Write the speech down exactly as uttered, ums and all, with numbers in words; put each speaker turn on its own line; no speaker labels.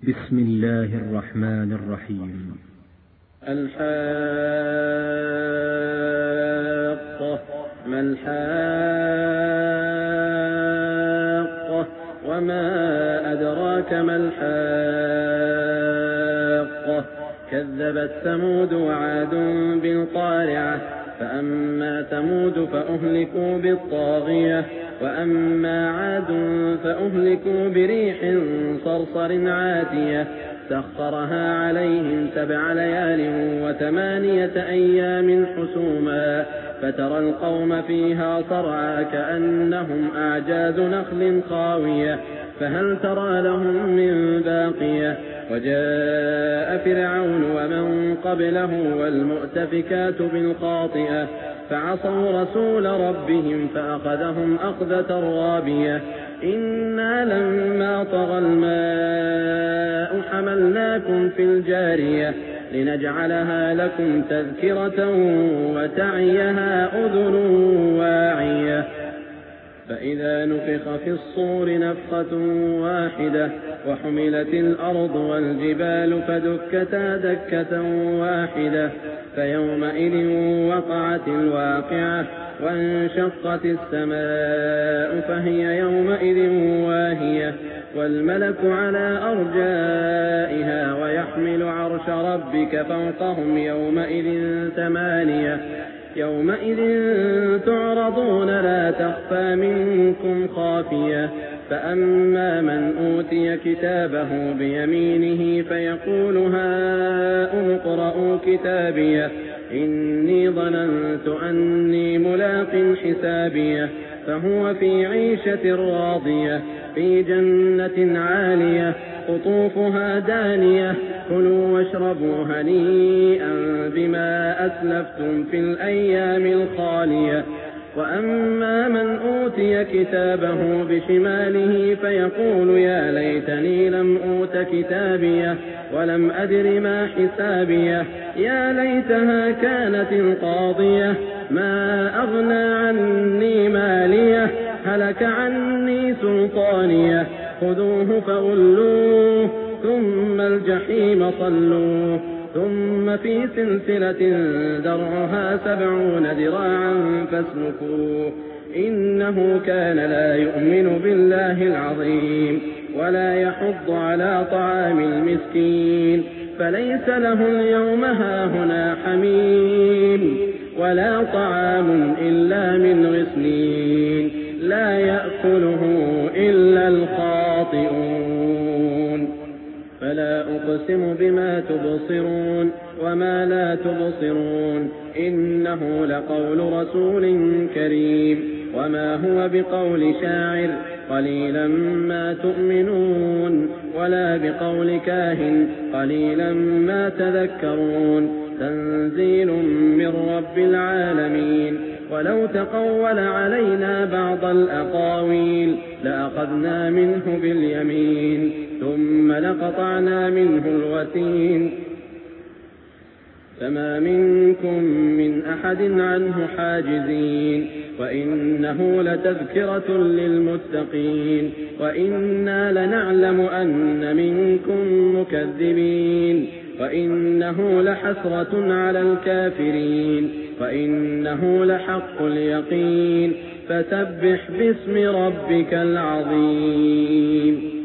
بسم الله الرحمن الرحيم.
الحاقة ما الحاقة وما أدراك ما الحاقة كذبت ثمود وعاد بالقارعة فأما ثمود فأهلكوا بالطاغية وأما عاد فأهلكوا بريح صرصر عاتية سخرها عليهم سبع ليال وثمانية أيام حسوما فترى القوم فيها صرعى كأنهم أعجاز نخل خاوية فهل ترى لهم من باقية وجاء فرعون ومن قبله والمؤتفكات بالخاطئة فعصوا رسول ربهم فأخذهم أخذة رابية إنا لما طغى الماء حملناكم في الجارية لنجعلها لكم تذكرة وتعيها أذن واعية فإذا نفخ في الصور نفخة واحدة وحملت الأرض والجبال فدكتا دكة واحدة فيومئذ وقعت الواقعة وانشقت السماء فهي يومئذ واهية والملك على أرجائها ويحمل عرش ربك فوقهم يومئذ ثمانية يومئذ تعرضون لا تخفى منكم خافية فأما من أوتي كتابه بيمينه فيقول هاؤم اقرءوا كتابيه إني ظننت أني ملاق حسابيه فهو في عيشة راضية في جنة عالية قطوفها دانية كلوا واشربوا هنيئا بما أسلفتم في الأيام الخالية وأما من أوتي كتابه بشماله فيقول يا ليتني لم أوت كتابيه ولم أدر ما حسابيه يا ليتها كانت القاضية ما أغنى عني ماليه هلك عني سلطانيه خذوه فغلوه ثم الجحيم صلوه ثم في سلسلة درعها سبعون ذراعا فاسلكوه إنه كان لا يؤمن بالله العظيم ولا يحض على طعام المسكين فليس له اليوم هاهنا حميم ولا طعام إلا من غسلين لا يأكله إلا الخاطئون فلا أقسم بما تبصرون وما لا تبصرون إنه لقول رسول كريم وما هو بقول شاعر قليلا ما تؤمنون ولا بقول كاهن قليلا ما تذكرون تنزيل من رب العالمين ولو تقول علينا بعض الأقاويل لأخذنا منه باليمين ثم لقطعنا منه الوتين فما منكم من أحد عنه حاجزين وإنه لتذكرة للمتقين وإنا لنعلم أن منكم مكذبين وإنه لحسرة على الكافرين وإنه لحق اليقين فسبح باسم ربك العظيم.